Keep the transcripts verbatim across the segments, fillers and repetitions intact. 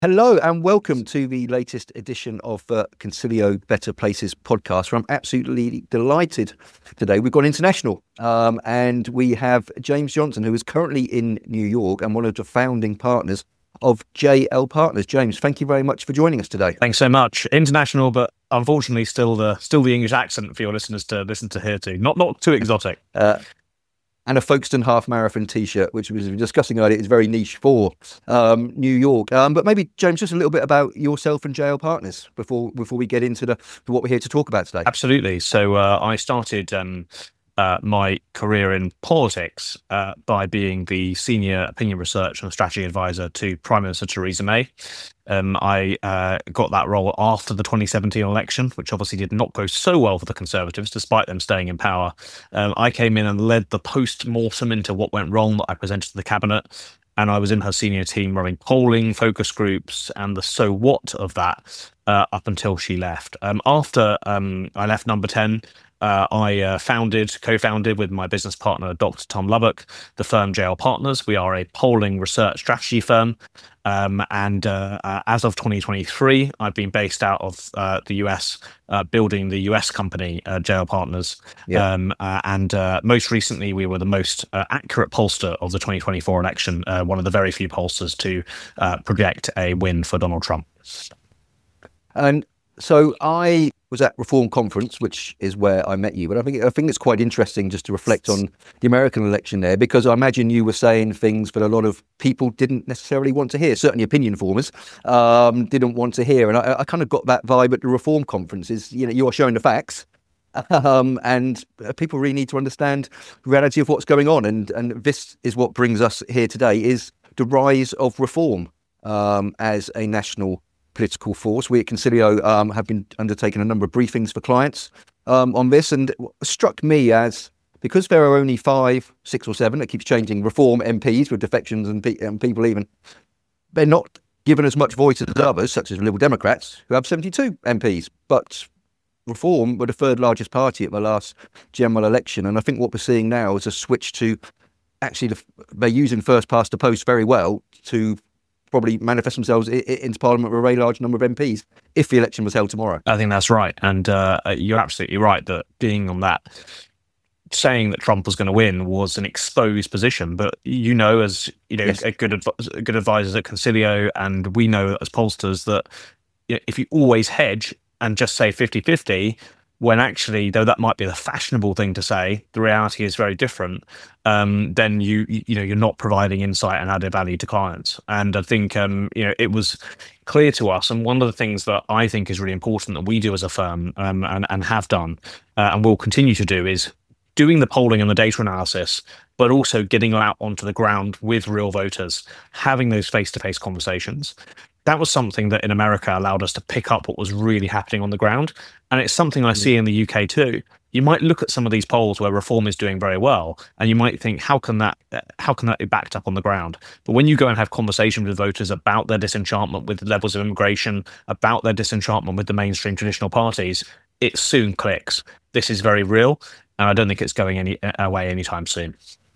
Hello and welcome to the latest edition of uh, Concilio Better Places podcast, where I'm absolutely delighted today. We've gone international um, and we have James Johnson, who is currently in New York and one of the founding partners of J L Partners. James, thank you very much for joining us today. Thanks so much. International, but unfortunately still the still the English accent for your listeners to listen to here too. Not not too exotic. Uh, and a Folkestone Half Marathon T-shirt, which we were discussing earlier, is very niche for um, New York. Um, but maybe, James, just a little bit about yourself and J L Partners before before we get into the to what we're here to talk about today. Absolutely. So uh, I started um, uh, my career in politics uh, by being the senior opinion research and strategy advisor to Prime Minister Theresa May. Um, I uh, got that role after the twenty seventeen election, which obviously did not go so well for the Conservatives, despite them staying in power. Um, I came in and led the post-mortem into what went wrong that I presented to the cabinet. And I was in her senior team running polling, focus groups, and the so what of that uh, up until she left. Um, after um, I left Number ten, Uh, I uh, founded, co-founded with my business partner, Doctor Tom Lubbock, the firm J L Partners. We are a polling research strategy firm. Um, and uh, uh, as of twenty twenty-three, I've been based out of uh, the U S, uh, building the U S company, uh, J L Partners. Yeah. Um, uh, and uh, most recently, we were the most uh, accurate pollster of the twenty twenty-four election, uh, one of the very few pollsters to uh, project a win for Donald Trump. And so I was at Reform Conference, which is where I met you. But I think I think it's quite interesting just to reflect on the American election there, because I imagine you were saying things that a lot of people didn't necessarily want to hear. Certainly opinion formers um, didn't want to hear. And I, I kind of got that vibe at the Reform Conference is, you know, you are showing the facts. Um, and people really need to understand the reality of what's going on. And, and this is what brings us here today, is the rise of reform um, as a national political force. We at Concilio um, have been undertaking a number of briefings for clients um, on this, and it struck me as, because there are only five, six or seven, it keeps changing, Reform M Ps with defections and, pe- and people even, they're not given as much voice as others, such as Liberal Democrats, who have seventy-two M Ps. But Reform were the third largest party at the last general election, and I think what we're seeing now is a switch to, actually, the, they're using first past the post very well to probably manifest themselves into Parliament with a very large number of M Ps if the election was held tomorrow. I think that's right. And uh, you're absolutely right that being on that, saying that Trump was going to win was an exposed position. But you know, as you know, yes. a good adv- good advisors at Concilio, and we know as pollsters that, you know, if you always hedge and just say fifty-fifty, when actually, though that might be the fashionable thing to say, the reality is very different. Um, then you you know you're not providing insight and added value to clients. And I think um, you know it was clear to us. And one of the things that I think is really important that we do as a firm um, and and have done uh, and will continue to do is doing the polling and the data analysis, but also getting out onto the ground with real voters, having those face-to-face conversations. That was something that in America allowed us to pick up what was really happening on the ground. And it's something I see in the U K too. You might look at some of these polls where Reform is doing very well, and you might think, how can that how can that be backed up on the ground? But when you go and have conversations with voters about their disenchantment with the levels of immigration, about their disenchantment with the mainstream traditional parties, it soon clicks. This is very real, and I don't think it's going any away anytime soon.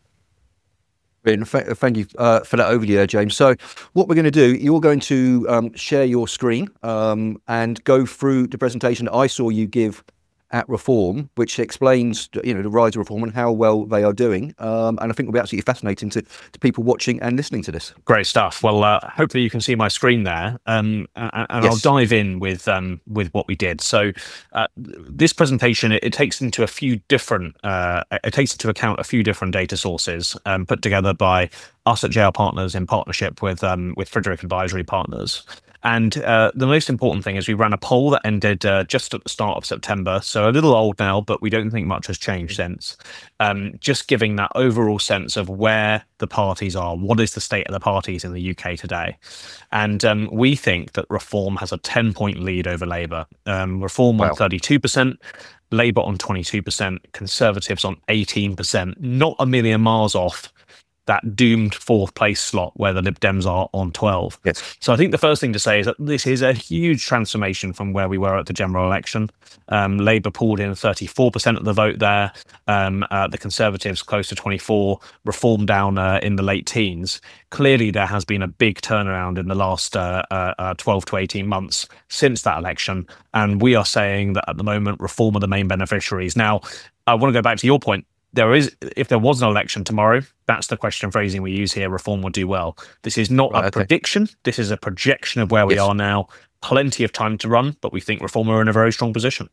Thank you uh, for that overview there, James. So what we're going to do, you're going to um, share your screen um, and go through the presentation that I saw you give at Reform, which explains, you know, the rise of Reform and how well they are doing. Um, and I think it will be absolutely fascinating to, to people watching and listening to this. Great stuff. Well, uh, hopefully you can see my screen there, um, and, and yes. I'll dive in with um, with what we did. So uh, this presentation, it, it takes into a few different, uh, it takes into account a few different data sources um, put together by us at J L Partners in partnership with um, with Frederick Advisory Partners. And uh, the most important thing is we ran a poll that ended uh, just at the start of September. So a little old now, but we don't think much has changed since. Um, just giving that overall sense of where the parties are. What is the state of the parties in the U K today? And um, we think that Reform has a ten-point lead over Labour. Um, Reform wow. on thirty-two percent, Labour on twenty-two percent, Conservatives on eighteen percent. Not a million miles off that doomed fourth place slot where the Lib Dems are on twelve. Yes. So I think the first thing to say is that this is a huge transformation from where we were at the general election. Um, Labour pulled in thirty-four percent of the vote there. Um, uh, the Conservatives close to twenty-four, Reform down uh, in the late teens. Clearly, there has been a big turnaround in the last uh, uh, twelve to eighteen months since that election. And we are saying that at the moment, Reform are the main beneficiaries. Now, I want to go back to your point. There is, if there was an election tomorrow, that's the question phrasing we use here. Reform will do well. This is not right, a okay. prediction. This is a projection of where we yes. are now. Plenty of time to run, but we think Reform are in a very strong position.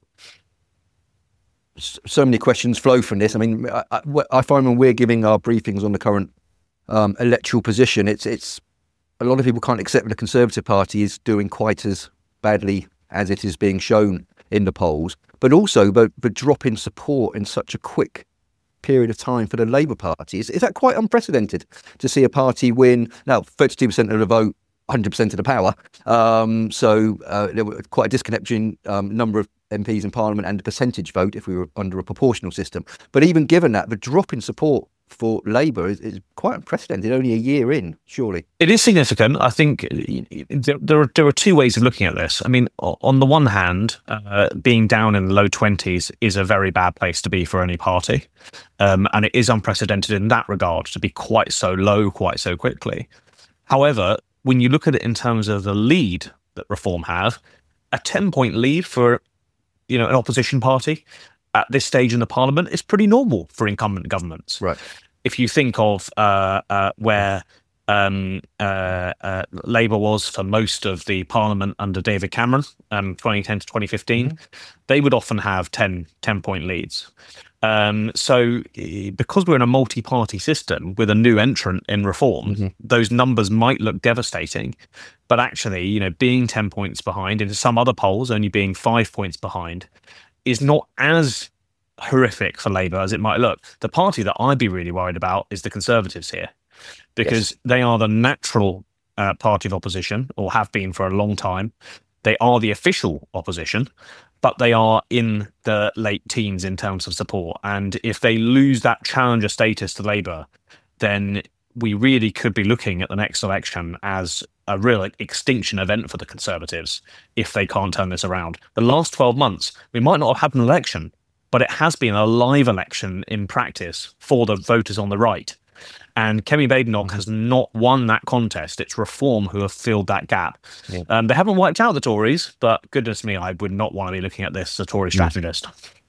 So many questions flow from this. I mean, I, I, I find when we're giving our briefings on the current um, electoral position, it's it's a lot of people can't accept that the Conservative Party is doing quite as badly as it is being shown in the polls, but also the, the drop in support in such a quick period of time for the Labour Party. Is, is that quite unprecedented to see a party win? Now, thirty-two percent of the vote, one hundred percent of the power. Um, so uh, there was quite a disconnect between um, number of M Ps in Parliament and the percentage vote if we were under a proportional system. But even given that, the drop in support for Labour is, is quite unprecedented, only a year in, surely. It is significant. I think there, there, are, there are two ways of looking at this. I mean, on the one hand, uh, being down in the low twenties is a very bad place to be for any party. Um, and it is unprecedented in that regard to be quite so low quite so quickly. However, when you look at it in terms of the lead that Reform have, a ten-point lead for, you know, an opposition party at this stage in the Parliament is pretty normal for incumbent governments. Right. If you think of uh, uh, where um, uh, uh, Labour was for most of the Parliament under David Cameron, um, twenty ten to twenty fifteen, mm-hmm. they would often have ten, ten-point leads. Um, so because we're in a multi-party system with a new entrant in Reform, mm-hmm. those numbers might look devastating. But actually, you know, being ten points behind, in some other polls only being five points behind, is not as horrific for Labour as it might look. The party that I'd be really worried about is the Conservatives here, because yes. they are the natural uh, party of opposition, or have been for a long time. They are the official opposition, but they are in the late teens in terms of support. And if they lose that challenger status to Labour, then we really could be looking at the next election as a real extinction event for the Conservatives if they can't turn this around. The last twelve months, we might not have had an election, but it has been a live election in practice for the voters on the right. And Kemi Badenoch has not won that contest. It's Reform who have filled that gap. Yeah. Um, they haven't wiped out the Tories, but goodness me, I would not want to be looking at this as a Tory strategist.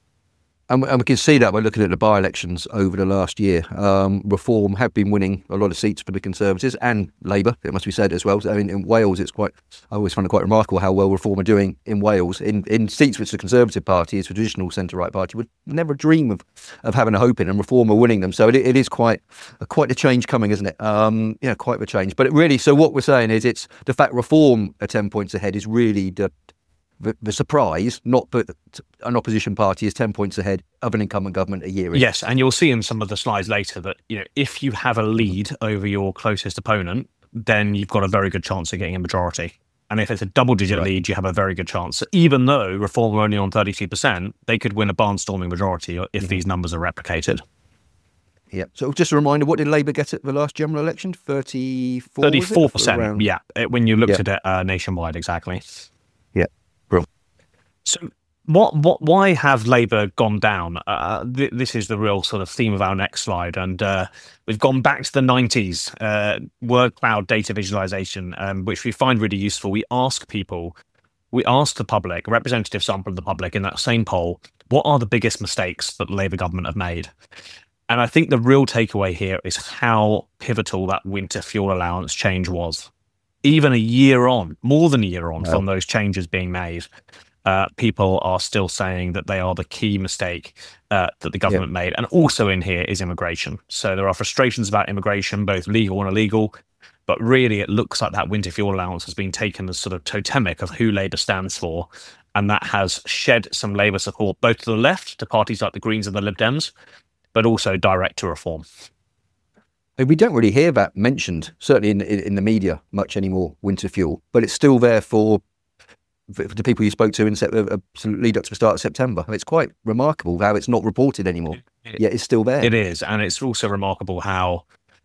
And, and we can see that by looking at the by-elections over the last year. Um, Reform have been winning a lot of seats for the Conservatives and Labour, it must be said as well. I mean, in Wales, it's quite, I always find it quite remarkable how well Reform are doing in Wales. In, in seats which the Conservative Party, as a traditional centre-right party, would never dream of, of having a hope in, and Reform are winning them. So it, it is quite quite a change coming, isn't it? Um, yeah, quite a change. But it really, so what we're saying is it's the fact Reform are ten points ahead is really the The, the surprise, not that an opposition party is ten points ahead of an incumbent government a year in. Yes, and you'll see in some of the slides later that, you know, if you have a lead over your closest opponent, then you've got a very good chance of getting a majority. And if it's a double-digit right. lead, you have a very good chance. So even though Reform are only on thirty-two percent, they could win a barnstorming majority if mm-hmm. these numbers are replicated. Yeah. So just a reminder, what did Labour get at the last general election? thirty-four thirty-four percent, around... yeah, when you looked yeah. at it uh, nationwide, exactly. Yeah. So what, what, why have Labour gone down? Uh, th- this is the real sort of theme of our next slide. And uh, we've gone back to the nineties, uh, word cloud data visualization, um, which we find really useful. We ask people, we ask the public, a representative sample of the public in that same poll, what are the biggest mistakes that the Labour government have made? And I think the real takeaway here is how pivotal that winter fuel allowance change was. Even a year on, more than a year on, wow. from those changes being made, Uh, people are still saying that they are the key mistake uh, that the government yeah. made. And also in here is immigration. So there are frustrations about immigration, both legal and illegal. But really, it looks like that winter fuel allowance has been taken as sort of totemic of who Labour stands for. And that has shed some Labour support, both to the left, to parties like the Greens and the Lib Dems, but also direct to Reform. We don't really hear that mentioned, certainly in, in, in the media, much anymore, winter fuel. But it's still there for the people you spoke to in uh, lead up to the start of September. It's quite remarkable how it's not reported anymore, it, yet it's still there. It is, and it's also remarkable how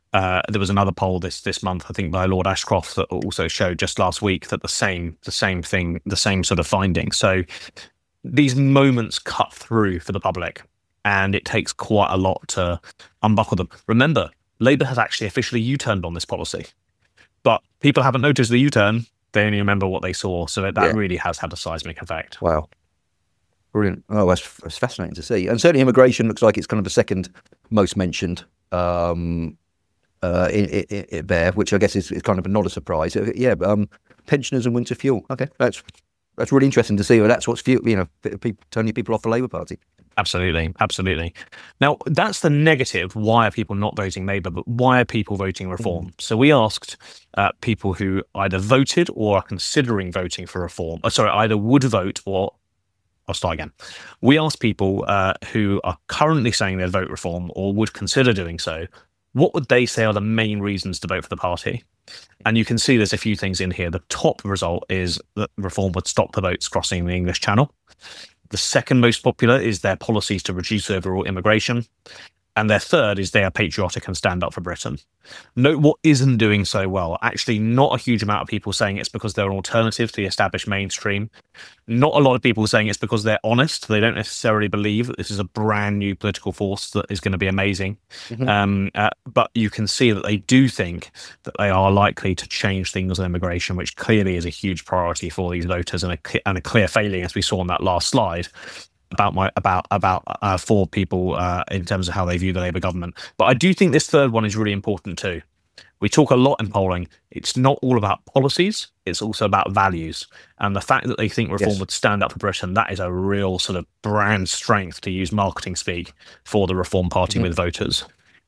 Uh, there was another poll this this month, I think, by Lord Ashcroft that also showed just last week that the same the same thing, the same sort of finding. So these moments cut through for the public, and it takes quite a lot to unbuckle them. Remember, Labour has actually officially U-turned on this policy, but people haven't noticed the U-turn. They only remember what they saw. So that, that yeah. really has had a seismic effect. Wow. Brilliant. Oh, that's, that's fascinating to see. And certainly immigration looks like it's kind of the second most mentioned um, uh, in, in, in there, which I guess is, is kind of not a surprise. Uh, yeah, um, pensioners and winter fuel. Okay, that's that's really interesting to see. Well, that's what's fuel, you know, people, turning people off the Labour Party. Absolutely, absolutely. Now, that's the negative. Why are people not voting Labour? But why are people voting Reform? Mm. So we asked uh, people who either voted or are considering voting for Reform. Oh, sorry, either would vote or I'll start again. We asked people uh, who are currently saying they'd vote Reform or would consider doing so, what would they say are the main reasons to vote for the party? And you can see there's a few things in here. The top result is that Reform would stop the boats crossing the English Channel. The second most popular is their policies to reduce overall immigration. And their third is they are patriotic and stand up for Britain. Note what isn't doing so well. Actually, not a huge amount of people saying it's because they're an alternative to the established mainstream. Not a lot of people saying it's because they're honest. They don't necessarily believe that this is a brand new political force that is going to be amazing. Mm-hmm. Um, uh, but you can see that they do think that they are likely to change things on immigration, which clearly is a huge priority for these voters and a, and a clear failing, as we saw on that last slide. About my about about uh, for people uh, in terms of how they view the Labour government. But I do think this third one is really important too. We talk a lot in polling. It's not all about policies. It's also about values. And the fact that they think Reform yes. would stand up for Britain, that is a real sort of brand strength, to use marketing speak, for the Reform Party mm-hmm. with voters.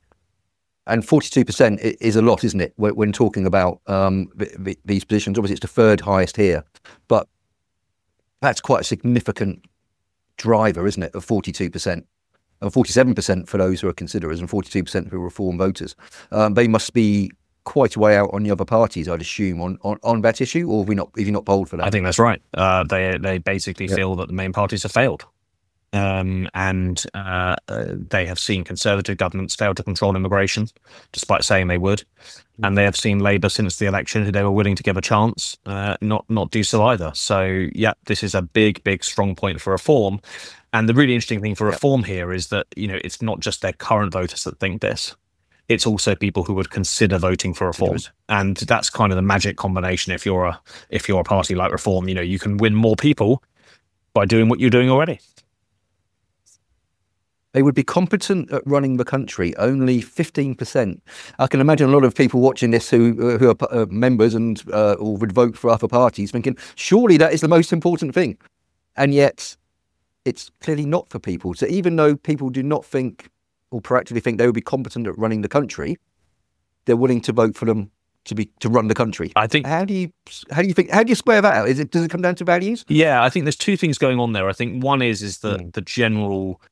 And forty-two percent is a lot, isn't it? When talking about um, these positions, obviously it's the third highest here, but that's quite a significant driver, isn't it, of forty-two percent, and forty-seven percent for those who are considerers and forty-two percent for Reform voters. Um, they must be quite a way out on the other parties, I'd assume, on, on, on that issue, or have we not, have you not polled for that? I think that's right. Uh, they they basically yep. feel that the main parties have failed. Um, and uh, uh, they have seen Conservative governments fail to control immigration, despite saying they would. And they have seen Labour, since the election, who they were willing to give a chance, uh, not not do so either. So, yeah, this is a big, big, strong point for Reform. And the really interesting thing for Reform here is that, you know, it's not just their current voters that think this. It's also people who would consider voting for Reform. And that's kind of the magic combination. If you're a if you're a party like Reform, you know, you can win more people by doing what you're doing already. They would be competent at running the country, only fifteen percent. I can imagine a lot of people watching this who who are uh, members and uh, or would vote for other parties thinking, surely that is the most important thing. And yet it's clearly not for people. So even though people do not think or proactively think they would be competent at running the country, they're willing to vote for them to be to run the country. I think. How do you how do you think how do you square that out? Is it does it come down to values? Yeah, I think there's two things going on there. I think one is is the mm. the general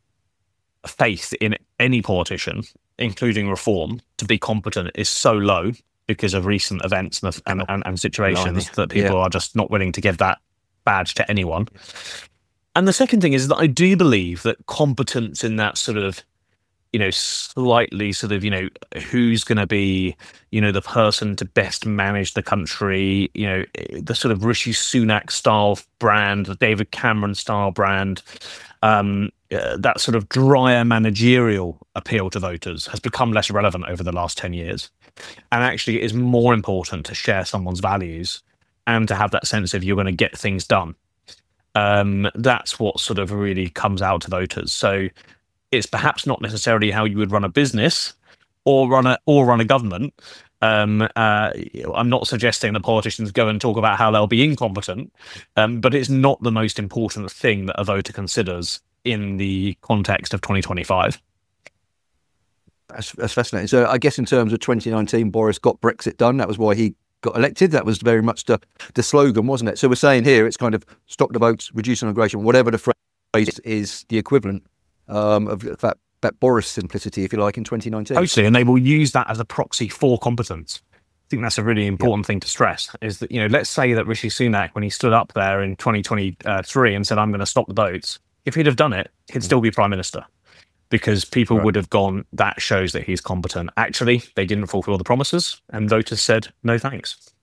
faith in any politician, including Reform, to be competent is so low because of recent events and and, and, and situations that people yeah. are just not willing to give that badge to anyone. And the second thing is that I do believe that competence in that sort of, you know, slightly sort of, you know, who's going to be, you know, the person to best manage the country, you know, the sort of Rishi Sunak style brand, the David Cameron style brand, um, uh, that sort of drier managerial appeal to voters has become less relevant over the last ten years. And actually it is more important to share someone's values and to have that sense of you're going to get things done. Um, that's what sort of really comes out to voters. So it's perhaps not necessarily how you would run a business or run a or run a government. Um, uh, I'm not suggesting that politicians go and talk about how they'll be incompetent, um, but it's not the most important thing that a voter considers in the context of twenty twenty-five. That's, that's fascinating. So I guess in terms of twenty nineteen, Boris got Brexit done. That was why he got elected. That was very much the, the slogan, wasn't it? So we're saying here it's kind of stop the votes, reduce immigration, whatever the phrase is, is the equivalent um, of that, that Boris simplicity, if you like, in twenty nineteen. Totally, and they will use that as a proxy for competence. I think that's a really important yep. thing to stress, is that, you know, let's say that Rishi Sunak, when he stood up there in twenty twenty-three and said, I'm going to stop the votes, if he'd have done it, he'd mm. still be Prime Minister. because people Right. would have gone, that shows that he's competent. Actually, they didn't fulfill the promises, and voters said, no thanks.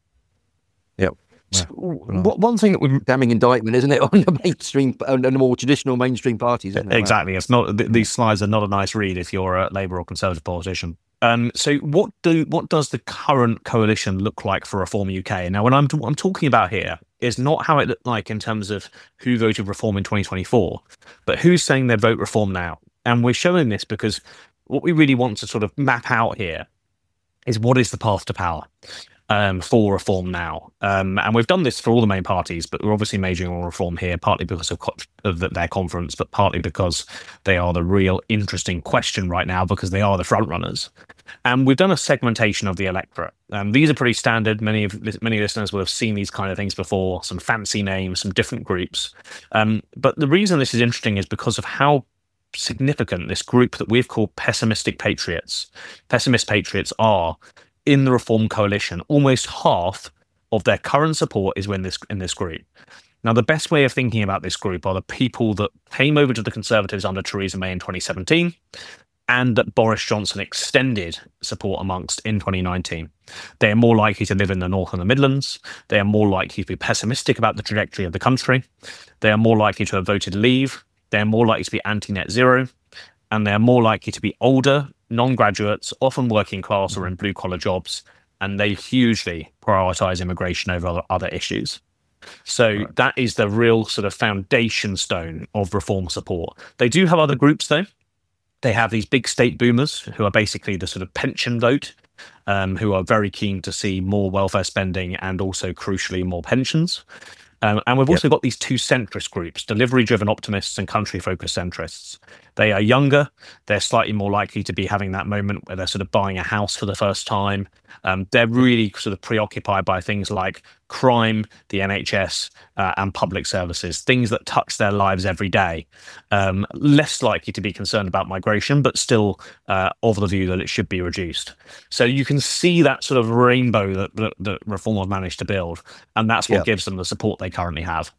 Yep. So, w- one thing that we Damning indictment, isn't it, on the mainstream, on the more traditional mainstream parties, isn't it? exactly, it's not. Th- these slides are not a nice read if you're a Labour or Conservative politician. Um, so, what do what does the current coalition look like for Reform U K? Now, when I'm what I'm talking about here is not how it looked like in terms of who voted Reform in twenty twenty-four, but who's saying they vote Reform now. And we're showing this because what we really want to sort of map out here is what is the path to power. Um, for Reform now. Um, and we've done this for all the main parties, but we're obviously majoring on Reform here, partly because of, co- of the, their conference, but partly because they are the real interesting question right now, because they are the front runners. And we've done a segmentation of the electorate. Um, these are pretty standard. Many of many listeners will have seen these kind of things before, some fancy names, some different groups. Um, but the reason this is interesting is because of how significant this group that we've called pessimistic patriots. Pessimist patriots are in the Reform coalition. Almost half of their current support is in this in this group. Now, the best way of thinking about this group are the people that came over to the Conservatives under Theresa May in twenty seventeen, and that Boris Johnson extended support amongst in twenty nineteen. They are more likely to live in the North and the Midlands. They are more likely to be pessimistic about the trajectory of the country. They are more likely to have voted Leave. They are more likely to be anti-net zero. And they are more likely to be older, non-graduates, often working class or in blue-collar jobs, and they hugely prioritise immigration over other, other issues. So right. That is the real sort of foundation stone of Reform support. They do have other groups, though. They have these big state boomers who are basically the sort of pension vote, um, who are very keen to see more welfare spending and also, crucially, more pensions. Um, and we've also yep. got these two centrist groups, delivery-driven optimists and country-focused centrists. They are younger. They're slightly more likely to be having that moment where they're sort of buying a house for the first time. Um, they're really sort of preoccupied by things like crime, the N H S, uh, and public services, things that touch their lives every day. Um, less likely to be concerned about migration, but still uh, of the view that it should be reduced. So you can see that sort of rainbow that, that, that Reform have managed to build, and that's what yeah. gives them the support they currently have.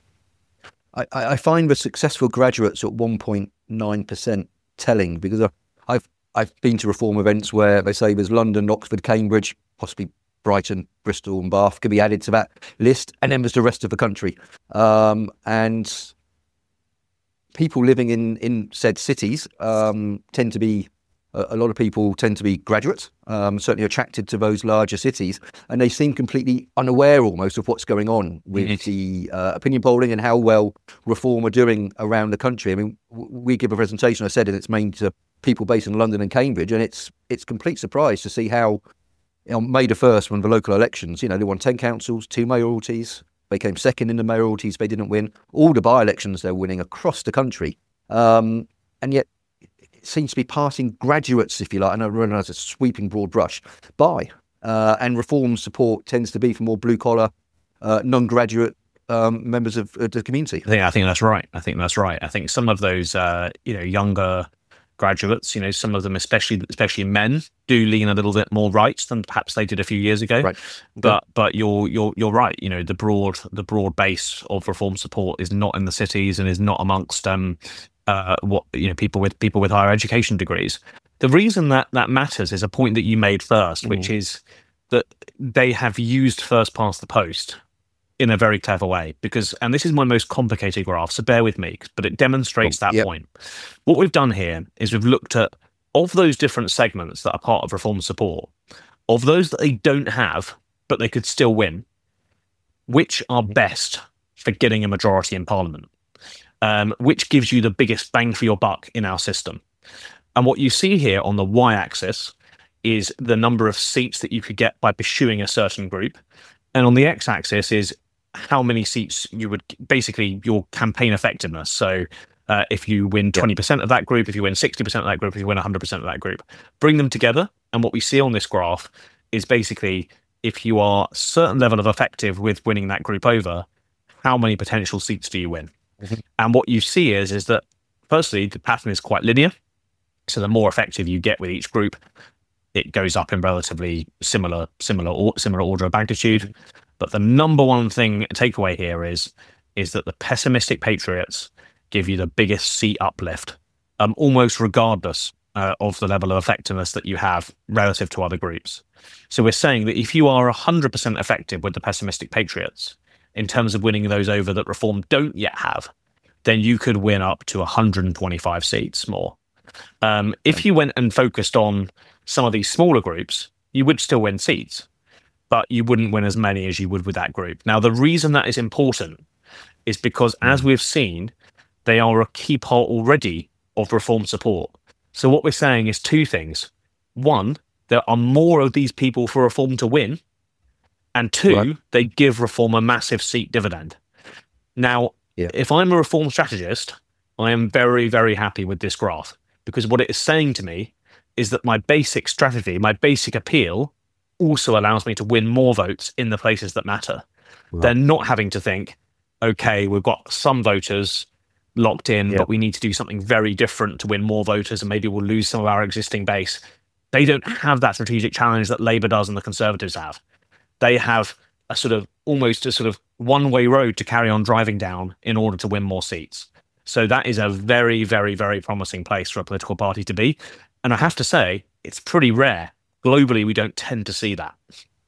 I, I find the successful graduates at one point nine percent telling, because I've I've been to Reform events where they say there's London, Oxford, Cambridge, possibly Brighton, Bristol and Bath could be added to that list, and then there's the rest of the country. Um, and people living in, in said cities um, tend to be, a, a lot of people tend to be graduates, um, certainly attracted to those larger cities, and they seem completely unaware almost of what's going on with mm-hmm. the uh, opinion polling and how well Reform are doing around the country. I mean, w- we give a presentation, I said, and it's mainly to people based in London and Cambridge, and it's it's complete surprise to see how, you know, May the first, when the local elections, you know, they won ten councils, two mayoralties, they came second in the mayoralties, they didn't win. All the by-elections they're winning across the country. Um, and yet it seems to be passing graduates, if you like, and I realise it's a sweeping broad brush, by. Uh, and Reform support tends to be for more blue-collar, uh, non-graduate um, members of uh, the community. I think, I think that's right. I think that's right. I think some of those, uh, you know, younger graduates, you know, some of them, especially especially men, do lean a little bit more right than perhaps they did a few years ago. Right. But yeah. but you're you're you're right. You know, the broad the broad base of Reform support is not in the cities and is not amongst um uh what you know people with people with higher education degrees. The reason that that matters is a point that you made first, mm. which is that they have used first past the post in a very clever way, because, and this is my most complicated graph, so bear with me, but it demonstrates oh, that yep. point. What we've done here is we've looked at, of those different segments that are part of Reform support, of those that they don't have, but they could still win, which are best for getting a majority in Parliament, um, which gives you the biggest bang for your buck in our system. And what you see here on the y-axis is the number of seats that you could get by pursuing a certain group, and on the x-axis is how many seats you would, basically your campaign effectiveness. So uh, if you win twenty percent of that group, if you win sixty percent of that group, if you win one hundred percent of that group, bring them together. And what we see on this graph is basically if you are a certain level of effective with winning that group over, how many potential seats do you win? Mm-hmm. And what you see is, is that firstly, the pattern is quite linear. So the more effective you get with each group, it goes up in relatively similar, similar, or, similar order of magnitude. Mm-hmm. But the number one thing takeaway here is, is that the pessimistic patriots give you the biggest seat uplift um, almost regardless uh, of the level of effectiveness that you have relative to other groups. So we're saying that if you are one hundred percent effective with the pessimistic patriots in terms of winning those over that Reform don't yet have, then you could win up to one hundred twenty-five seats more. Um, if you went and focused on some of these smaller groups, you would still win seats, but you wouldn't win as many as you would with that group. Now, the reason that is important is because, as we've seen, they are a key part already of Reform support. So what we're saying is two things. One, there are more of these people for Reform to win. And two, right. they give Reform a massive seat dividend. Now, yeah. if I'm a Reform strategist, I am very, very happy with this graph, because what it is saying to me is that my basic strategy, my basic appeal, also allows me to win more votes in the places that matter. Right. They're not having to think, okay, we've got some voters locked in, yep. but we need to do something very different to win more voters, and maybe we'll lose some of our existing base. They don't have that strategic challenge that Labour does and the Conservatives have. They have a sort of almost a sort of one-way road to carry on driving down in order to win more seats. So that is a very, very, very promising place for a political party to be. And I have to say, it's pretty rare. Globally, we don't tend to see that.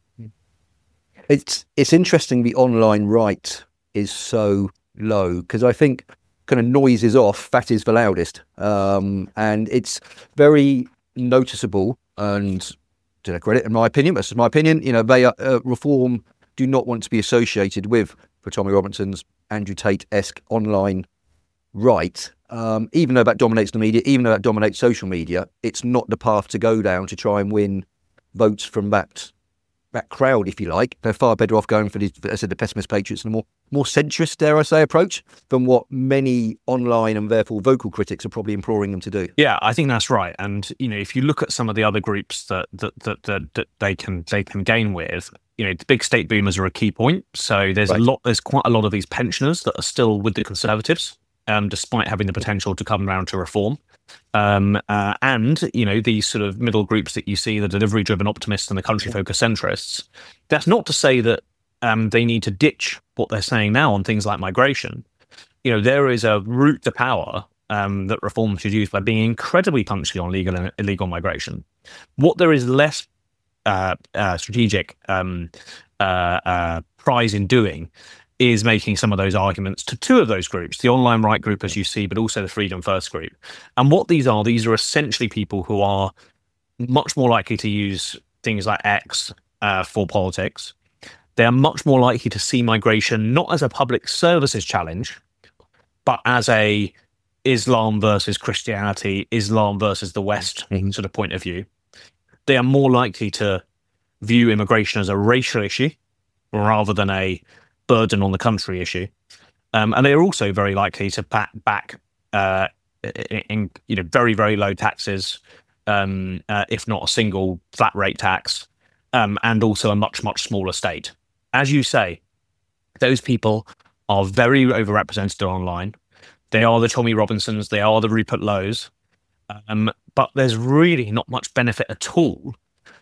It's it's interesting the online right is so low, because I think kind of noise is off, fat is the loudest. Um, and it's very noticeable, and to their credit, in my opinion, that's my opinion, you know, they are, uh, Reform do not want to be associated with, for Tommy Robinson's Andrew Tate-esque online right. Um, even though that dominates the media, even though that dominates social media, it's not the path to go down to try and win votes from that that crowd, if you like. They're far better off going for the, as I said, the pessimist patriots and a more more centrist, dare I say, approach than what many online and therefore vocal critics are probably imploring them to do. Yeah, I think that's right. And you know, if you look at some of the other groups that that that that, that they can they can gain with, you know, the big state boomers are a key point. So there's right. a lot, there's quite a lot of these pensioners that are still with the Conservatives, um, despite having the potential to come round to Reform. Um, uh, and, you know, these sort of middle groups that you see, the delivery-driven optimists and the country-focused centrists, that's not to say that um, they need to ditch what they're saying now on things like migration. You know, there is a route to power um, that Reform should use by being incredibly punchy on legal and illegal migration. What there is less uh, uh, strategic um, uh, uh, prize in doing is making some of those arguments to two of those groups, the online right group, as you see, but also the Freedom First group. And what these are, these are essentially people who are much more likely to use things like X uh, for politics. They are much more likely to see migration not as a public services challenge, but as a Islam versus Christianity, Islam versus the West mm-hmm. sort of point of view. They are more likely to view immigration as a racial issue rather than a burden on the country issue, um, and they are also very likely to back, back uh, in, in you know very very low taxes, um, uh, if not a single flat rate tax, um, and also a much much smaller state. As you say, those people are very overrepresented online. They are the Tommy Robinsons, they are the Rupert Lows, um, but there's really not much benefit at all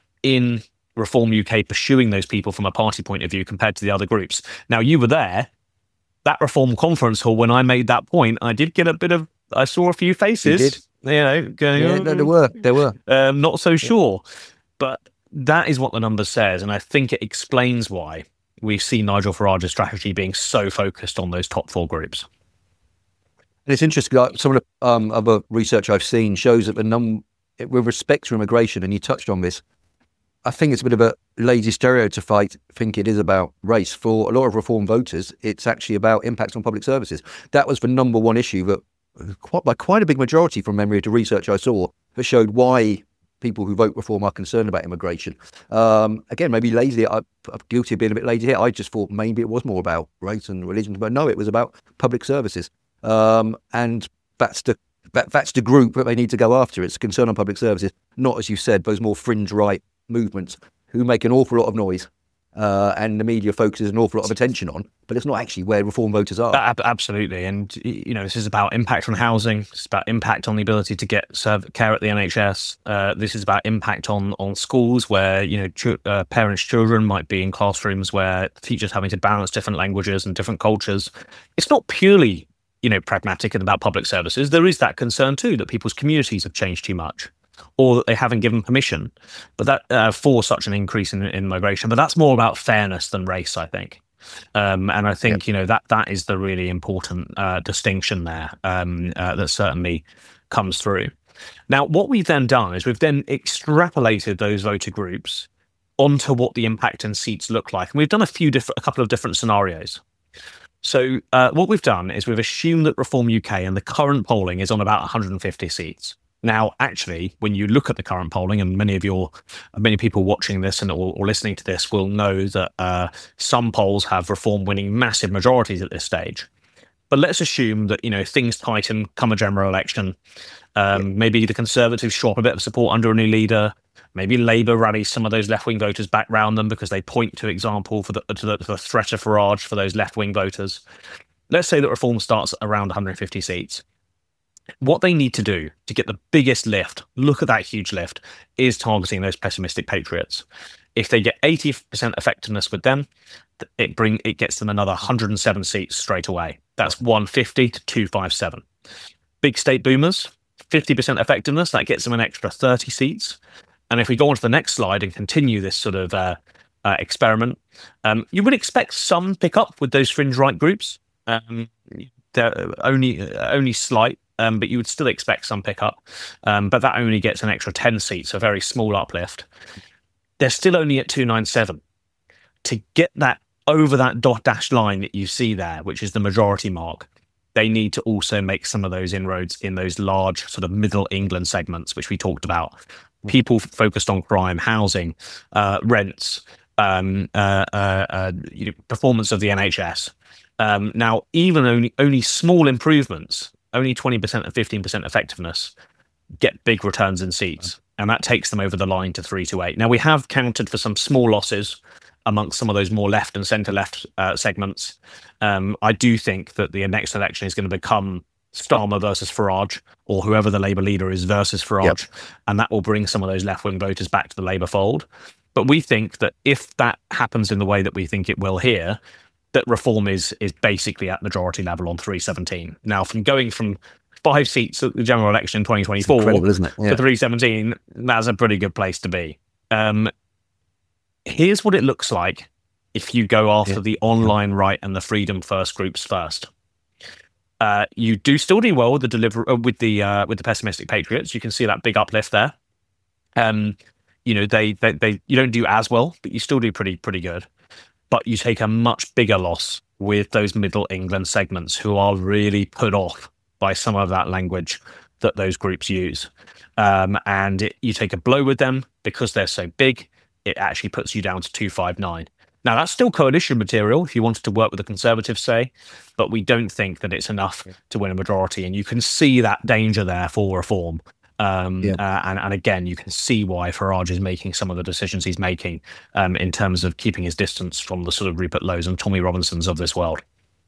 in Reform U K pursuing those people from a party point of view compared to the other groups. Now, you were there, that Reform conference hall, when I made that point, I did get a bit of, I saw a few faces, you, did. you know, going, yeah, no, there were, there were. Um, not so sure. But that is what the numbers says, and I think it explains why we see Nigel Farage's strategy being so focused on those top four groups. And it's interesting, like some of the um, other research I've seen shows that the num with respect to immigration, and you touched on this, I think it's a bit of a lazy stereotype I think it is about race. For a lot of Reform voters, it's actually about impacts on public services. That was the number one issue that, quite, by quite a big majority from memory of the research I saw, that showed why people who vote Reform are concerned about immigration. Um, again, maybe lazy. I, I'm guilty of being a bit lazy here. I just thought maybe it was more about race and religion, but no, it was about public services. Um, and that's the that, that's the group that they need to go after. It's concern on public services, not, as you said, those more fringe right movements who make an awful lot of noise uh, and the media focuses an awful lot of attention on, but it's not actually where Reform voters are. Uh, absolutely. And, you know, this is about impact on housing. It's about impact on the ability to get serve care at the N H S. Uh, this is about impact on, on schools where, you know, ch- uh, parents' children might be in classrooms where teachers having to balance different languages and different cultures. It's not purely you know, pragmatic and about public services, there is that concern too that people's communities have changed too much, or that they haven't given permission, but that uh, for such an increase in, in migration. But that's more about fairness than race, I think. Um, and I think, yep. you know, that that is the really important uh, distinction there um, uh, that certainly comes through. Now, what we've then done is we've then extrapolated those voter groups onto what the impact in seats look like. And we've done a few different, a couple of different scenarios. So uh, what we've done is we've assumed that Reform U K and the current polling is on about one hundred fifty seats. Now, actually, when you look at the current polling, and many of your, many people watching this and or, or listening to this will know that uh, some polls have Reform winning massive majorities at this stage. But let's assume that, you know, things tighten, come a general election. Um, yeah. Maybe the Conservatives show up a bit of support under a new leader. Maybe Labour rallies some of those left-wing voters back round them because they point to example for the, to the, to the threat of Farage for those left-wing voters. Let's say that Reform starts around one hundred fifty seats. What they need to do to get the biggest lift, look at that huge lift, is targeting those pessimistic patriots. If they get eighty percent effectiveness with them, it bring it gets them another one hundred seven seats straight away. That's one fifty to two fifty-seven. Big state boomers, fifty percent effectiveness, that gets them an extra thirty seats. And if we go on to the next slide and continue this sort of uh, uh, experiment, um, you would expect some pickup with those fringe right groups. Um, they're only only slight. Um, but you would still expect some pickup. Um, but that only gets an extra ten seats, a very small uplift. They're still only at two ninety-seven. To get that over that dot dash line that you see there, which is the majority mark, they need to also make some of those inroads in those large sort of middle England segments, which we talked about. People focused on crime, housing, uh, rents, um, uh, uh, uh, you know, performance of the N H S. Um, now, even only only small improvements, only twenty percent and fifteen percent effectiveness, get big returns in seats. And that takes them over the line to three to eight. Now, we have counted for some small losses amongst some of those more left and centre-left uh, segments. Um, I do think that the next election is going to become Starmer versus Farage, or whoever the Labour leader is versus Farage. Yep. And that will bring some of those left-wing voters back to the Labour fold. But we think that if that happens in the way that we think it will here, that Reform is is basically at majority level on three seventeen. Now, from going from five seats at the general election in twenty twenty-four isn't it? Yeah. to three seventeen, that's a pretty good place to be. Um, here's what it looks like if you go after yeah. the online right and the freedom first groups first. Uh, you do still do well with the deliver uh, with the uh, with the pessimistic patriots. You can see that big uplift there. Um, you know they, they they you don't do as well, but you still do pretty pretty good. But you take a much bigger loss with those middle England segments who are really put off by some of that language that those groups use. Um, and it, you take a blow with them because they're so big, it actually puts you down to two fifty-nine. Now, that's still coalition material if you wanted to work with the Conservatives, say, but we don't think that it's enough to win a majority. And you can see that danger there for Reform. Um, yeah. uh, and, and again, you can see why Farage is making some of the decisions he's making um, in terms of keeping his distance from the sort of Rupert Lowe's and Tommy Robinsons of this world.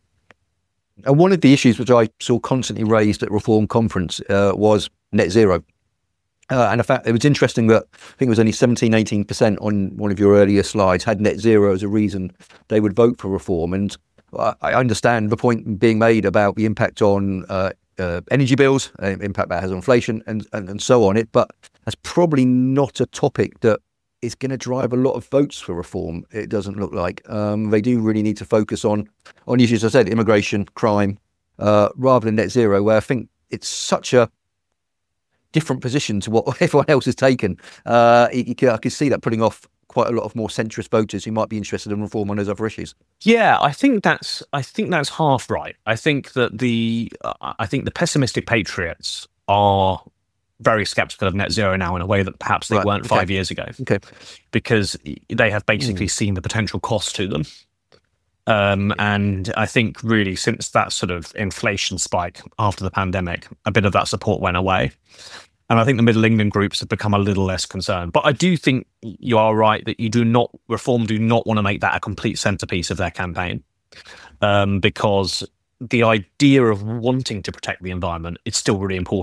And one of the issues which I saw constantly raised at Reform Conference uh, was net zero. Uh, and in fact, it was interesting that I think it was only seventeen, eighteen percent on one of your earlier slides had net zero as a reason they would vote for Reform. And I, I understand the point being made about the impact on uh, uh, energy bills, uh, impact that has on inflation and, and, and so on it. But that's probably not a topic that is going to drive a lot of votes for Reform, it doesn't look like. Um, they do really need to focus on, on issues, as I said, immigration, crime, uh, rather than net zero, where I think it's such a different position to what everyone else has taken. Uh, you, you can, I can see that putting off quite a lot of more centrist voters who might be interested in Reform on those other issues. Yeah, I think that's I think that's half right. I think that the uh, I think the pessimistic patriots are very sceptical of net zero now in a way that perhaps they right. weren't five okay. years ago. Okay, because they have basically mm. seen the potential cost to them. Um, and I think really since that sort of inflation spike after the pandemic, a bit of that support went away. And I think the Middle England groups have become a little less concerned. But I do think you are right that you do not, Reform do not want to make that a complete centrepiece of their campaign. Um, because the idea of wanting to protect the environment is still really important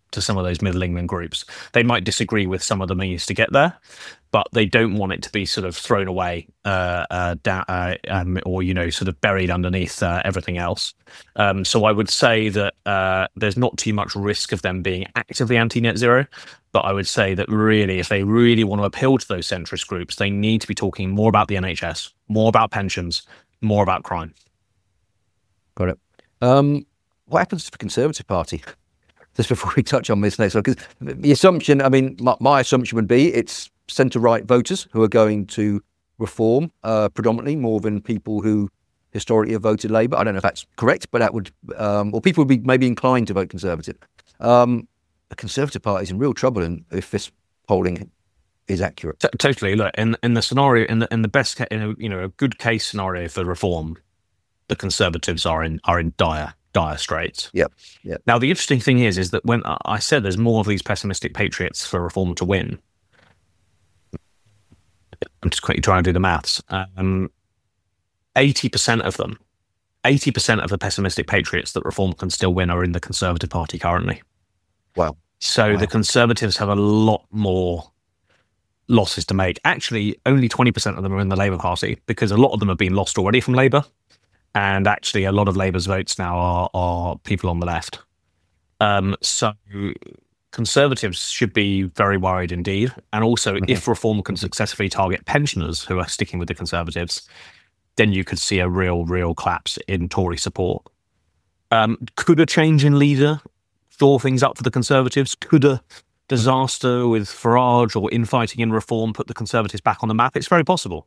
to some of those middle England groups. They might disagree with some of the means to get there, but they don't want it to be sort of thrown away uh, uh, down, uh, um, or, you know, sort of buried underneath uh, everything else. Um, so I would say that uh, there's not too much risk of them being actively anti-net zero, but I would say that really, if they really want to appeal to those centrist groups, they need to be talking more about the N H S, more about pensions, more about crime. Got it. Um, what happens to the Conservative Party? Just before we touch on this next one, because the assumption, I mean, my, my assumption would be it's centre-right voters who are going to reform uh, predominantly more than people who historically have voted Labour. I don't know if that's correct, but that would, um, or people would be maybe inclined to vote Conservative. Um, the Conservative Party is in real trouble in, if this polling is accurate. T- totally. Look, in in the scenario, in the in the best, ca- in a, you know, a good case scenario for reform, the Conservatives are in are in dire. dire straits. Yep. Yep. Now, the interesting thing is, is that when I said there's more of these pessimistic patriots for reform to win, I'm just quickly trying to do the maths. Um, eighty percent of them, eighty percent of the pessimistic patriots that reform can still win are in the Conservative Party currently. Wow. So wow. the Conservatives have a lot more losses to make. Actually, only twenty percent of them are in the Labour Party, because a lot of them have been lost already from Labour. And actually, a lot of Labour's votes now are, are people on the left. Um, so Conservatives should be very worried indeed. And also, mm-hmm. if reform can successfully target pensioners who are sticking with the Conservatives, then you could see a real, real collapse in Tory support. Um, could a change in leader shore things up for the Conservatives? Could a disaster with Farage or infighting in reform put the Conservatives back on the map? It's very possible.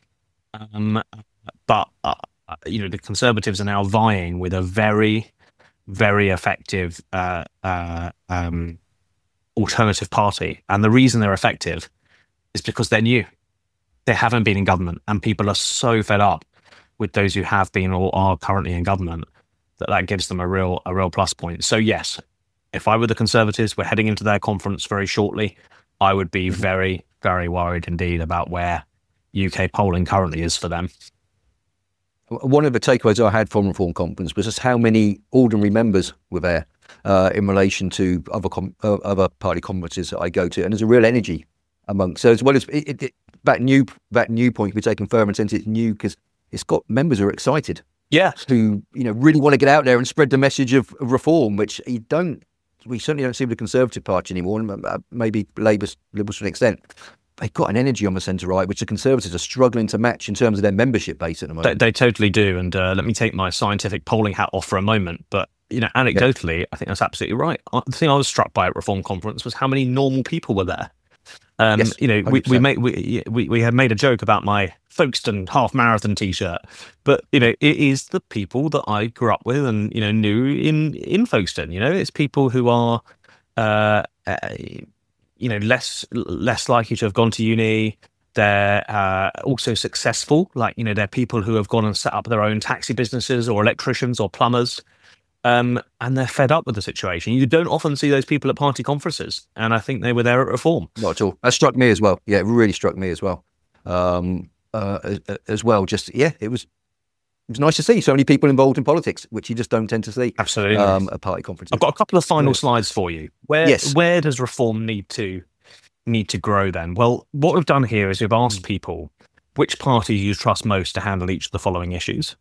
Um, but... Uh, Uh, you know, the Conservatives are now vying with a very, very effective uh, uh, um, alternative party. And the reason they're effective is because they're new. They haven't been in government, and people are so fed up with those who have been or are currently in government that that gives them a real, a real plus point. So yes, if I were the Conservatives, we're heading into their conference very shortly, I would be very, very worried indeed about where U K polling currently is for them. One of the takeaways I had from Reform Conference was just how many ordinary members were there uh, in relation to other com- uh, other party conferences that I go to, and there's a real energy among. So as well as it, it, it, that new that new point we're taking firm and sense it's new because it's got members who are excited, yeah, who you know really want to get out there and spread the message of, of reform, which you don't. We certainly don't see with the Conservative Party anymore, and maybe Labour, Liberals to an extent. They've got an energy on the centre right, which the Conservatives are struggling to match in terms of their membership base at the moment. They, they totally do. And uh, let me take my scientific polling hat off for a moment. But, you know, anecdotally, yeah. I think that's absolutely right. The thing I was struck by at Reform Conference was how many normal people were there. Um, yes, you know, we, we, made, we, we, we had made a joke about my Folkestone half marathon T-shirt, but, you know, it is the people that I grew up with and, you know, knew in, in Folkestone. You know, it's people who are... Uh, uh, you know, less less likely to have gone to uni. They're uh, also successful. Like, you know, they're people who have gone and set up their own taxi businesses or electricians or plumbers. Um, and they're fed up with the situation. You don't often see those people at party conferences. And I think they were there at Reform. Not at all. That struck me as well. Yeah, it really struck me as well. Um, uh, as, as well, just, yeah, it was... It was nice to see so many people involved in politics, which you just don't tend to see. Absolutely. Um, at party conferences. I've got a couple of final yeah. slides for you. Where yes. where does reform need to need to grow then? Well, what we've done here is we've asked people which party you trust most to handle each of the following issues.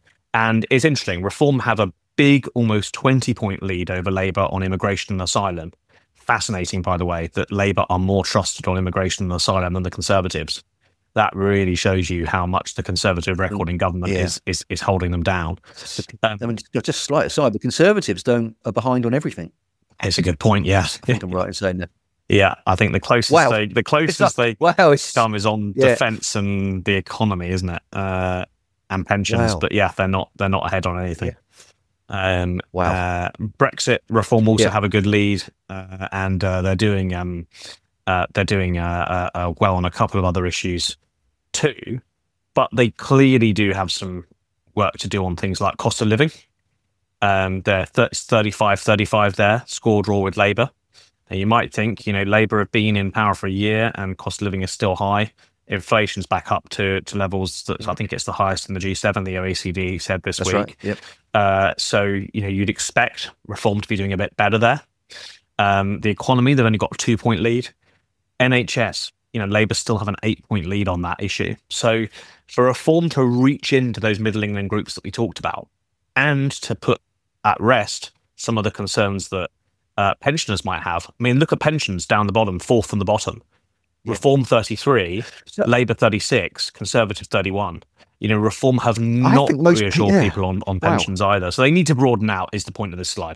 And it's interesting. Reform have a big, almost twenty-point lead over Labour on immigration and asylum. Fascinating, by the way, that Labour are more trusted on immigration and asylum than the Conservatives. That really shows you how much the Conservative record in government yeah. is, is is holding them down. Um, I mean, just slight aside, the Conservatives don't are behind on everything. It's a good point. Yes, I think I'm right in saying that. Yeah, I think the closest wow. they the closest they wow, come is on yeah. defence and the economy, isn't it? Uh, and pensions, wow. but yeah, they're not they're not ahead on anything. Yeah. Um, wow. Uh, Brexit reform also yeah. have a good lead, uh, and uh, they're doing um, uh, they're doing uh, uh, uh, well on a couple of other issues too, but they clearly do have some work to do on things like cost of living. Um, they're thirty-five thirty-five there, score draw with Labour. And you might think, you know, Labour have been in power for a year and cost of living is still high. Inflation's back up to, to levels that I think it's the highest in the G seven, the O E C D said this That's week. Right. Yep. Uh, so, you know, you'd expect reform to be doing a bit better there. Um, the economy, they've only got a two-point lead. N H S, you know, Labour still have an eight-point lead on that issue. So for Reform to reach into those Middle England groups that we talked about and to put at rest some of the concerns that uh, pensioners might have. I mean, look at pensions down the bottom, fourth from the bottom. Reform thirty-three, so, Labour thirty-six, Conservative thirty-one. You know, Reform have not most, reassured yeah. people on, on pensions wow. either. So they need to broaden out, is the point of this slide.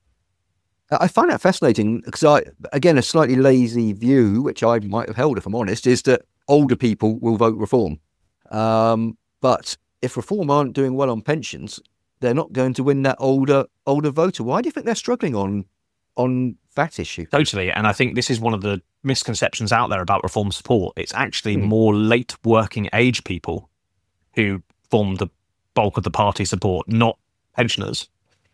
I find that fascinating because, I, again, a slightly lazy view, which I might have held, if I'm honest, is that older people will vote Reform. Um, but if Reform aren't doing well on pensions, they're not going to win that older older voter. Why do you think they're struggling on on that issue? Totally. And I think this is one of the misconceptions out there about Reform support. It's actually mm. more late working age people who form the bulk of the party support, not pensioners.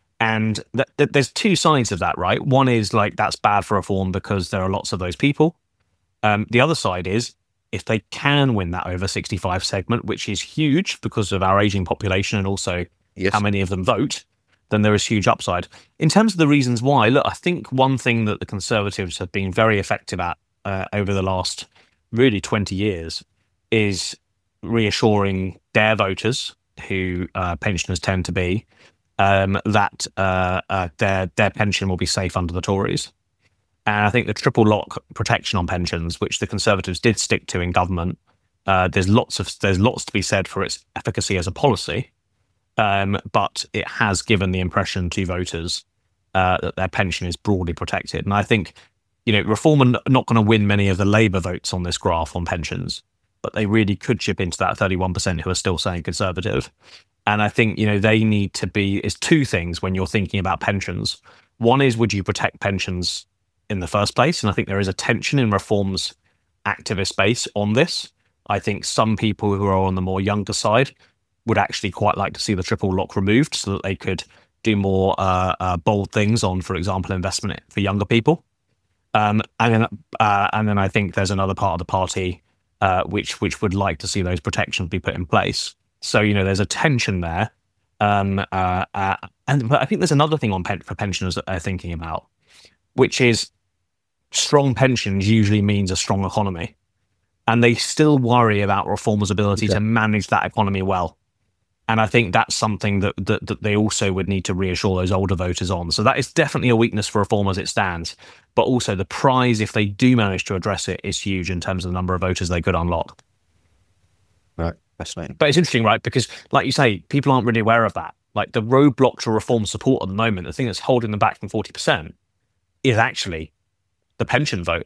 And th- th- there's two sides of that, right? One is like, that's bad for Reform because there are lots of those people. Um, the other side is, if they can win that over sixty-five segment, which is huge because of our aging population and also yes. how many of them vote, then there is huge upside. In terms of the reasons why, look, I think one thing that the Conservatives have been very effective at uh, over the last really twenty years is reassuring their voters, who uh, pensioners tend to be, um, that uh, uh, their their pension will be safe under the Tories. And I think the triple lock protection on pensions, which the Conservatives did stick to in government, uh, there's lots of there's lots to be said for its efficacy as a policy. Um, but it has given the impression to voters uh, that their pension is broadly protected. And I think, you know, Reform are not going to win many of the Labour votes on this graph on pensions, but they really could chip into that thirty-one percent who are still saying Conservative. And I think, you know, they need to be, is two things when you're thinking about pensions. One is, would you protect pensions in the first place? And I think there is a tension in Reform's activist base on this. I think some people who are on the more younger side would actually quite like to see the triple lock removed so that they could do more uh, uh, bold things on, for example, investment for younger people. Um, and then, uh, and then I think there's another part of the party uh, which which would like to see those protections be put in place. So, you know, there's a tension there. Um, uh, uh, and but I think there's another thing on pen- for pensioners that they're thinking about, which is strong pensions usually means a strong economy. And they still worry about Reform's ability okay. to manage that economy well. And I think that's something that, that that they also would need to reassure those older voters on. So that is definitely a weakness for Reform as it stands. But also the prize, if they do manage to address it, is huge in terms of the number of voters they could unlock. Right, fascinating. But it's interesting, right? Because like you say, people aren't really aware of that. Like the roadblock to Reform support at the moment, the thing that's holding them back from forty percent is actually the pension vote.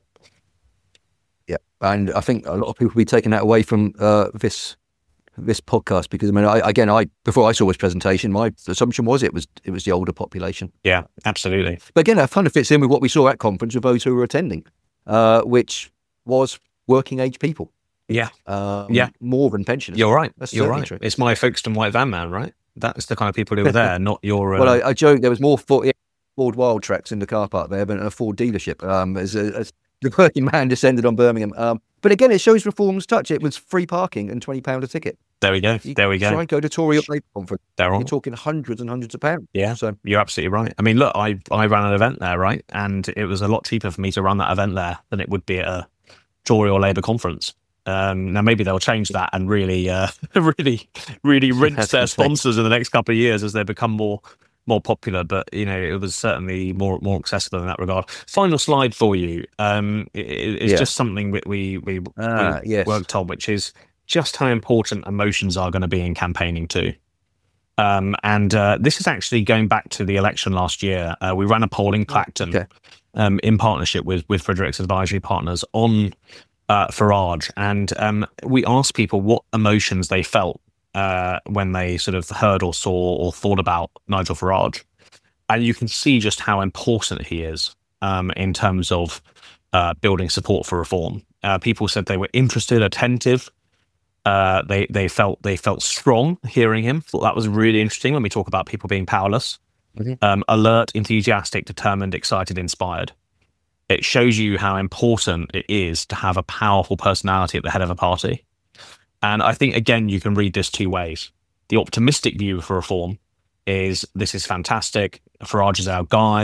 Yeah, and I think a lot of people will be taking that away from uh, this this podcast because I mean, I, again, I before I saw this presentation, my assumption was it was it was the older population. Yeah, absolutely. But again, that kind of fits in with what we saw at conference with those who were attending, uh, which was working age people. Yeah, um, yeah, more than pensioners. You're right. That's You're right. True. It's my Folkestone white van man, right? That's the kind of people who were there, not your. Uh... Well, I, I joke there was more Ford, yeah, Ford Wild Tracks in the car park there than a Ford dealership. Um, as, as the working man descended on Birmingham. Um, but again, it shows Reform's touch. It was free parking and twenty pounds a ticket. There we go. You there we go. Try and go to Tory or Labour conference. They're You're on. talking hundreds and hundreds of pounds. Yeah, so you're absolutely right. I mean, look, I, I ran an event there, right? And it was a lot cheaper for me to run that event there than it would be at a Tory or Labour conference. Um, now, maybe they'll change that and really, uh, really, really rinse their sponsors in the next couple of years as they become more more popular. But, you know, it was certainly more more accessible in that regard. Final slide for you. Um, it, it's yeah. just something we, we, we, ah, we yes. worked on, which is just how important emotions are going to be in campaigning too. Um, and uh, this is actually going back to the election last year. Uh, we ran a poll in Clacton okay. um, in partnership with, with Frederick's Advisory Partners on uh, Farage. And um, we asked people what emotions they felt uh, when they sort of heard or saw or thought about Nigel Farage. And you can see just how important he is um, in terms of uh, building support for reform. Uh, people said they were interested, attentive. Uh, they they felt they felt strong hearing him. Thought that was really interesting when we talk about people being powerless. Mm-hmm. Um, alert, enthusiastic, determined, excited, inspired. It shows you how important it is to have a powerful personality at the head of a party. And I think, again, you can read this two ways. The optimistic view for reform is this is fantastic. Farage is our guy.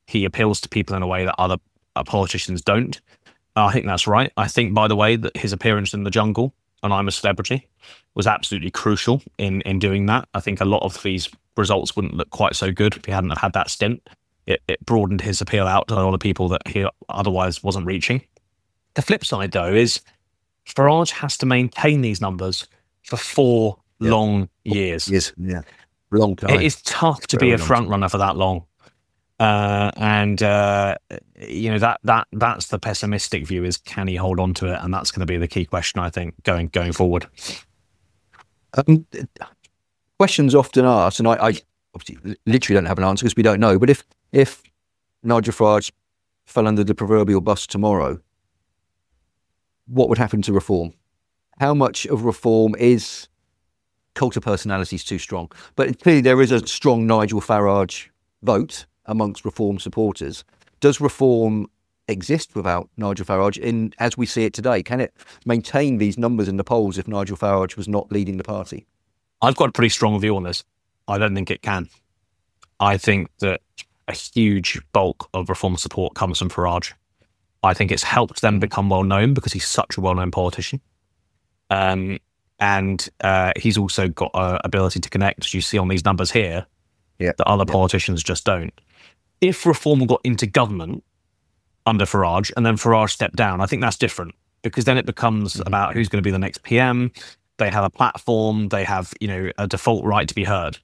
he appeals to people in a way that other uh, politicians don't. Uh, I think that's right. I think, by the way, that his appearance in The Jungle and I'm a Celebrity was absolutely crucial in, in doing that. I think a lot of these results wouldn't look quite so good if he hadn't have had that stint. It, it broadened his appeal out to a lot of people that he otherwise wasn't reaching. The flip side, though, is Farage has to maintain these numbers for four yeah. long years. Yes, yeah, long time. It is tough to Very be a front runner for that long, uh, and uh, you know that that that's the pessimistic view: is can he hold on to it? And that's going to be the key question, I think, going going forward. Um, questions often asked, and I, I obviously literally don't have an answer because we don't know. But if if Nigel Farage fell under the proverbial bus tomorrow, what would happen to reform? How much of reform is cult of personalities too strong? But clearly there is a strong Nigel Farage vote amongst reform supporters. Does reform exist without Nigel Farage in as we see it today? Can it maintain these numbers in the polls if Nigel Farage was not leading the party? I've got a pretty strong view on this. I don't think it can. I think that a huge bulk of reform support comes from Farage. I think it's helped them become well known because he's such a well known politician. Um, and uh, he's also got an ability to connect, as you see on these numbers here, yeah. that other yeah. politicians just don't. If reform got into government under Farage and then Farage stepped down, I think that's different because then it becomes mm-hmm. about who's going to be the next P M. They have a platform. They have, you know, a default right to be heard.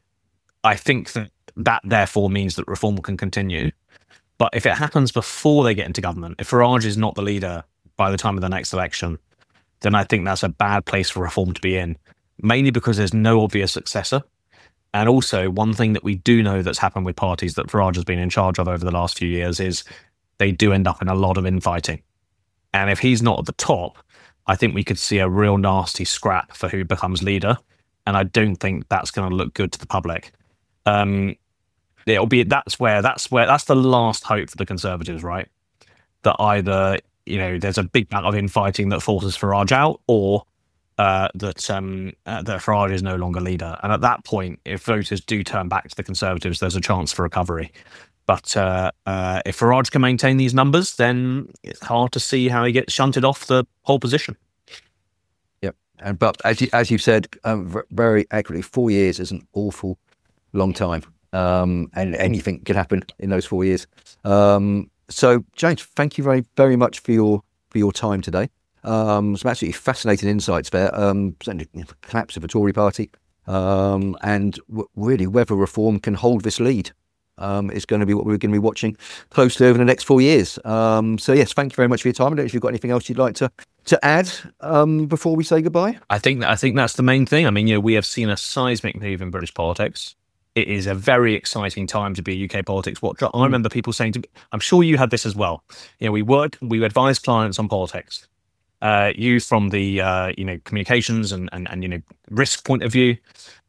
I think that that therefore means that reform can continue. But if it happens before they get into government, if Farage is not the leader by the time of the next election, then I think that's a bad place for reform to be in, mainly because there's no obvious successor. And also, one thing that we do know that's happened with parties that Farage has been in charge of over the last few years is they do end up in a lot of infighting. And if he's not at the top, I think we could see a real nasty scrap for who becomes leader. And I don't think that's going to look good to the public. Um, it'll be, that's where, that's where, that's the last hope for the Conservatives, right? That either, you know, there's a big amount of infighting that forces Farage out, or uh, that um, uh, that Farage is no longer leader. And at that point, if voters do turn back to the Conservatives, there's a chance for recovery. But uh, uh, if Farage can maintain these numbers, then it's hard to see how he gets shunted off the whole position. Yep. And but as you, as you've said um, very accurately, four years is an awful long time, um, and anything can happen in those four years. Um, So, James, thank you very, very much for your for your time today. Um, some absolutely fascinating insights there. Um, certainly, you know, the collapse of the Tory party, um, and w- really whether reform can hold this lead um, is going to be what we're going to be watching closely over the next four years. Um, so, yes, thank you very much for your time. I don't know if you've got anything else you'd like to to add um, before we say goodbye. I think I think that's the main thing. I mean, you know, we have seen a seismic move in British politics. It is a very exciting time to be a U K politics watcher. I remember people saying to me, I'm sure you had this as well. You know, we work, we advise clients on politics. Uh, you from the, uh, you know, communications and, and, and, you know, risk point of view.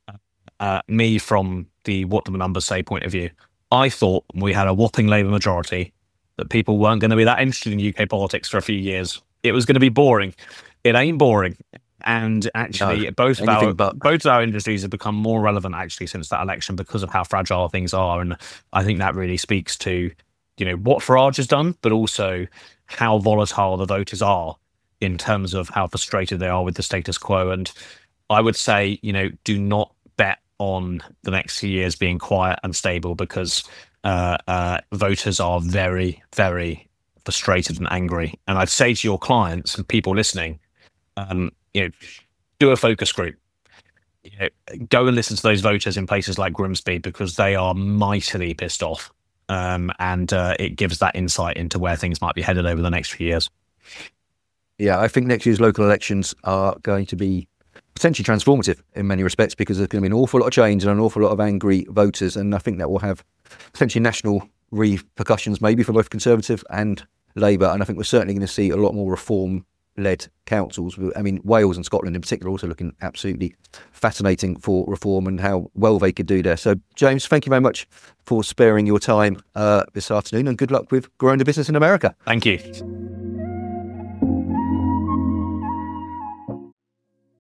Uh, me from the what do the numbers say point of view. I thought we had a whopping Labour majority, that people weren't going to be that interested in U K politics for a few years. It was going to be boring. It ain't boring. And actually, no, both of our but. both of our industries have become more relevant actually since that election because of how fragile things are. And I think that really speaks to, you know, what Farage has done, but also how volatile the voters are in terms of how frustrated they are with the status quo. And I would say, you know, do not bet on the next few years being quiet and stable because uh, uh, voters are very, very frustrated and angry. And I'd say to your clients and people listening, um, you know, do a focus group. You know, go and listen to those voters in places like Grimsby because they are mightily pissed off, um, and uh, it gives that insight into where things might be headed over the next few years. Yeah, I think next year's local elections are going to be potentially transformative in many respects because there's going to be an awful lot of change and an awful lot of angry voters, and I think that will have potentially national repercussions maybe for both Conservative and Labour, and I think we're certainly going to see a lot more reform led councils. I mean, Wales and Scotland in particular also looking absolutely fascinating for reform and how well they could do there. So, James, thank you very much for sparing your time uh, this afternoon and good luck with growing the business in America. Thank you.